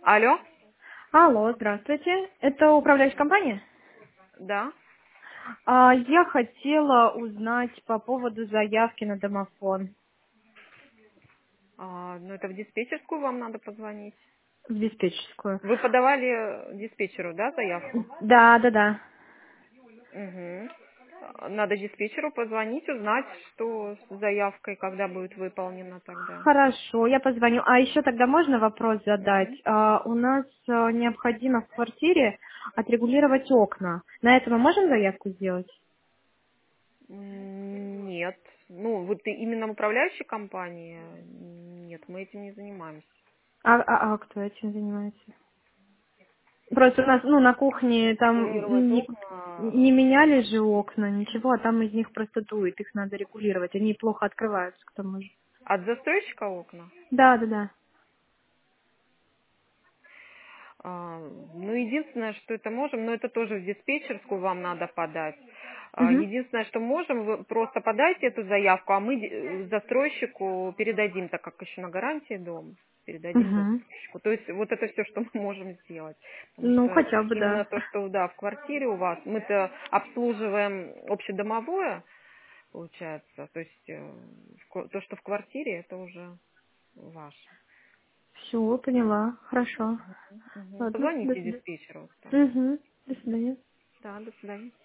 Алло? Алло, здравствуйте. Это управляющая компания? Да. Я хотела узнать по поводу заявки на домофон Ну, это в диспетчерскую вам надо позвонить. в диспетчерскую. Вы подавали диспетчеру, да, заявку? Да, да, да. Угу. Надо диспетчеру позвонить, узнать, что с заявкой, когда будет выполнена тогда. Хорошо, я позвоню. А еще тогда можно вопрос задать? Мгм. У нас необходимо в квартире отрегулировать окна. На это мы можем заявку сделать? Нет. Ну, вот именно управляющей компании, нет, мы этим не занимаемся. А кто этим занимается? Просто у нас, на кухне там Регулировать не окна. меняли же окна, ничего, а там из них просто дует, их надо регулировать. Они плохо открываются, к тому же. От застройщика окна? Да, да, да. Ну, единственное, что это можем, но это тоже в диспетчерскую вам надо подать. Угу. Единственное, что можем, вы просто подайте эту заявку, а мы застройщику передадим, так как еще на гарантии дом, передадим Угу. застройщику. То есть вот это все, что мы можем сделать. Потому Ну, что хотя бы, именно да. то, что, да, в квартире у вас, мы-то обслуживаем общедомовое, получается. То есть то, что в квартире, это уже ваше. Все, поняла. Хорошо. Мгм. Ладно, до Позвоните свидания. диспетчеру. Там. Угу. До свидания. Да, до свидания.